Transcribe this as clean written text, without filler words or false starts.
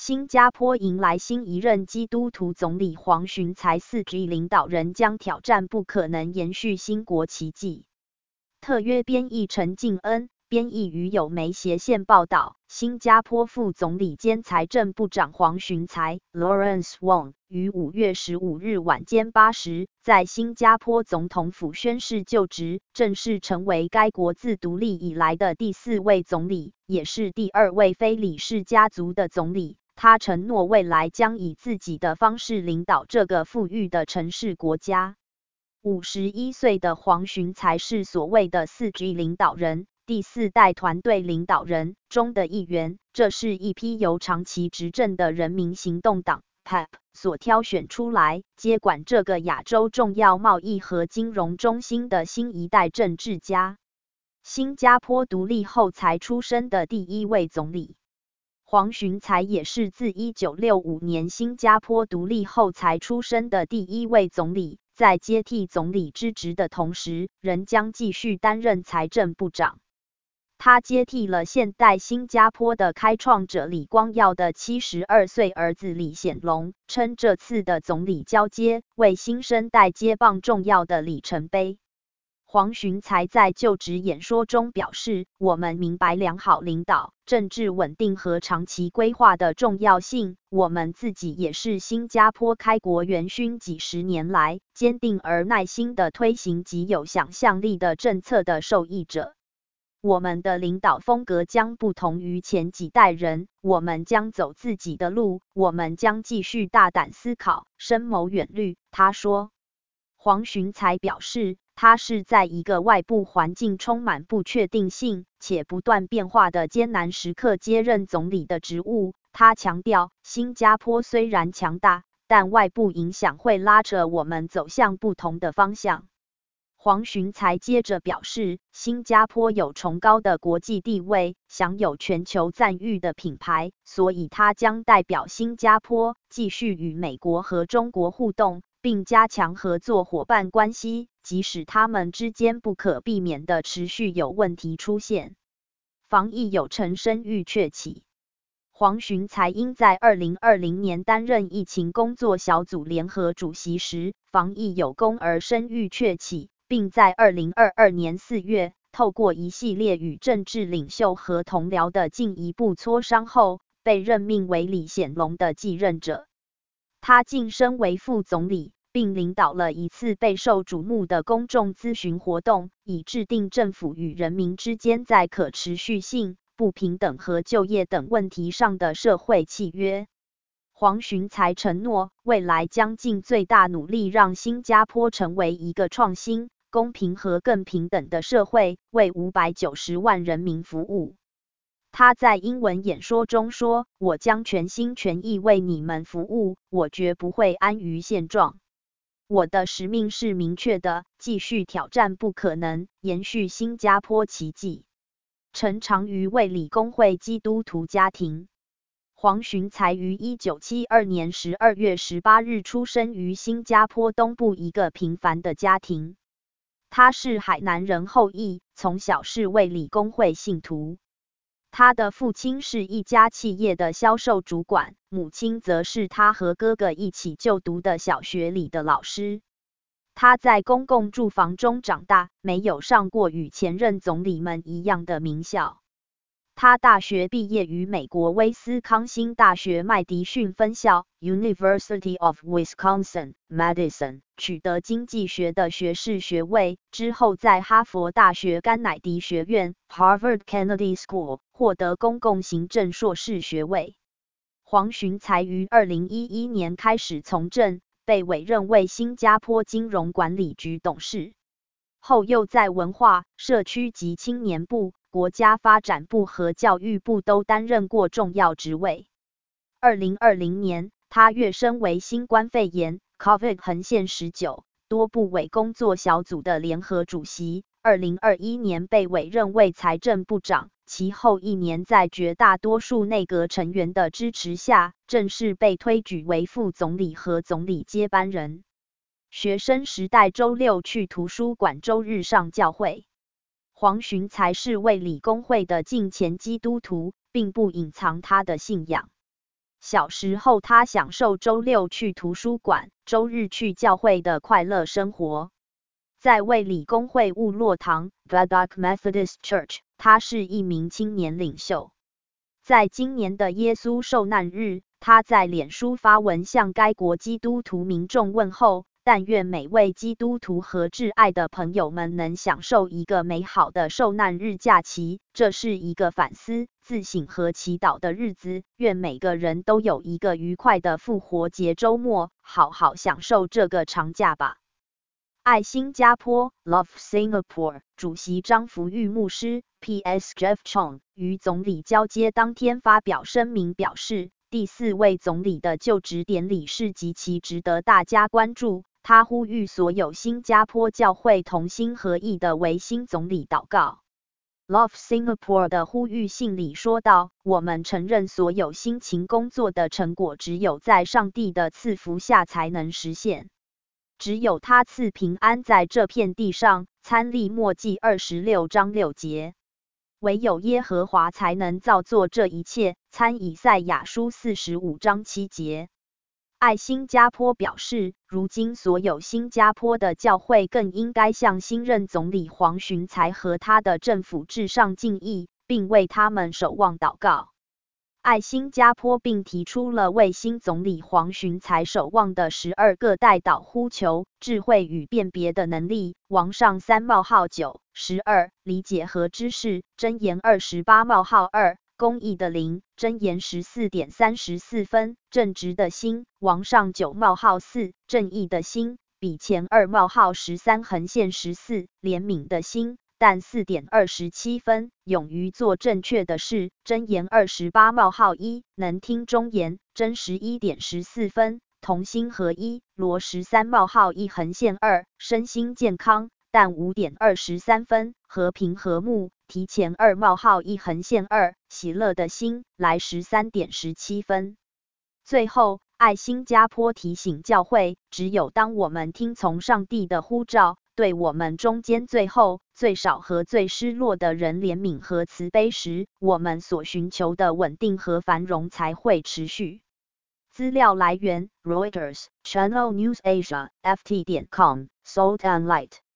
新加坡迎来新一任基督徒总理黄循财4G 领导人将挑战不可能延续新国奇迹。特约编译陈敬恩，编译于友媒斜线报道，新加坡副总理兼财政部长黄循财 Lawrence Wong 于5月15日晚间8时，在新加坡总统府宣誓就职，正式成为该国自独立以来的第4位总理，也是第2位非李氏家族的总理。他承诺未来将以自己的方式领导这个富裕的城市国家。51岁的黄循财是所谓的4G 领导人，第4代团队领导人中的一员。这是一批由长期执政的人民行动党 PAP 所挑选出来，接管这个亚洲重要贸易和金融中心的新一代政治家。新加坡独立后才出生的第1位总理。黄循财也是自1965年新加坡独立后才出生的第1位总理，在接替总理之职的同时，仍将继续担任财政部长。他接替了现代新加坡的开创者李光耀的72岁儿子李显龙，称这次的总理交接为新生代接棒重要的里程碑。黄循财在就职演说中表示，我们明白良好领导、政治稳定和长期规划的重要性，我们自己也是新加坡开国元勋几十年来坚定而耐心地推行极有想象力的政策的受益者。我们的领导风格将不同于前几代人，我们将走自己的路，我们将继续大胆思考、深谋远虑，他说。黄循财表示，他是在一个外部环境充满不确定性且不断变化的艰难时刻接任总理的职务。他强调，新加坡虽然强大，但外部影响会拉扯我们走向不同的方向。黄循财接着表示，新加坡有崇高的国际地位，享有全球赞誉的品牌，所以他将代表新加坡继续与美国和中国互动，并加强合作伙伴关系，即使他们之间不可避免的持续有问题出现。防疫有成声誉鹊起。黄循财因在2020年担任疫情工作小组联合主席时，防疫有功而声誉鹊起，并在2022年4月，透过一系列与政治领袖和同僚的进一步磋商后，被任命为李显龙的继任者。他晋升为副总理，并领导了一次备受瞩目的公众咨询活动，以制定政府与人民之间在可持续性、不平等和就业等问题上的社会契约。黄循财承诺，未来将尽最大努力让新加坡成为一个创新、公平和更平等的社会，为590万人民服务。他在英文演说中说，我将全心全意为你们服务，我绝不会安于现状。我的使命是明确的，继续挑战不可能，延续新加坡奇迹。陈长瑜卫理公会基督徒家庭。黄循财于1972年12月18日出生于新加坡东部一个平凡的家庭。他是海南人后裔，从小是卫理公会信徒。他的父亲是一家企业的销售主管，母亲则是他和哥哥一起就读的小学里的老师。他在公共住房中长大，没有上过与前任总理们一样的名校。他大学毕业于美国威斯康星大学麦迪逊分校 University of Wisconsin-Madison， 取得经济学的学士学位，之后在哈佛大学甘乃迪学院 Harvard Kennedy School 获得公共行政硕士学位。黄循财于2011年开始从政，被委任为新加坡金融管理局董事，后又在文化、社区及青年部、国家发展部和教育部都担任过重要职位。2020年，他跃升为新冠肺炎 COVID 横线19多部委工作小组的联合主席。2021年被委任为财政部长，其后1年在绝大多数内阁成员的支持下，正式被推举为副总理和总理接班人。学生时代周六去图书馆，周日上教会。黄循财是卫理公会的敬虔基督徒，并不隐藏他的信仰。 小时候他享受周六去图书馆、周日去教会的快乐生活。在卫理公会务落堂 Vadok Methodist Church， 他是一名青年领袖。在今年的耶稣受难日，他在脸书发文向该国基督徒民众问候，但愿每位基督徒和挚爱的朋友们能享受一个美好的受难日假期。这是一个反思、自省和祈祷的日子，愿每个人都有一个愉快的复活节周末，好好享受这个长假吧。爱新加坡 Love Singapore 主席张福玉牧师 P.S. Jeff Chong 于总理交接当天发表声明表示，第4位总理的就职典礼是极其值得大家关注。他呼吁所有新加坡教会同心合意地为新总理祷告。Love Singapore 的呼吁信里说道，我们承认所有辛勤工作的成果只有在上帝的赐福下才能实现。只有他赐平安在这片地上，参历末记26章6节。唯有耶和华才能造作这一切，参以赛亚书45章7节。爱新加坡表示，如今所有新加坡的教会更应该向新任总理黄循财和他的政府致上敬意，并为他们守望祷告。爱新加坡并提出了为新总理黄循财守望的12个代祷呼求：智慧与辨别的能力，王上3冒号9 12，理解和知识，箴言28冒号2，公义的灵，箴言14.34分，正直的心，王上9冒号4，正义的心，比前2冒号13横线14，怜悯的心，但4.27分，勇于做正确的事，箴言28冒号1，能听忠言，真11.14分，同心合一，罗13冒号1横线2，身心健康，但5.23分，和平和睦，提前2冒号1横线2，喜乐的心，来13.17分。最后，爱新加坡提醒教会，只有当我们听从上帝的呼召，对我们中间最后、最少和最失落的人怜悯和慈悲时，我们所寻求的稳定和繁荣才会持续。资料来源 Reuters, Channel News Asia, ft.com, Salt and Light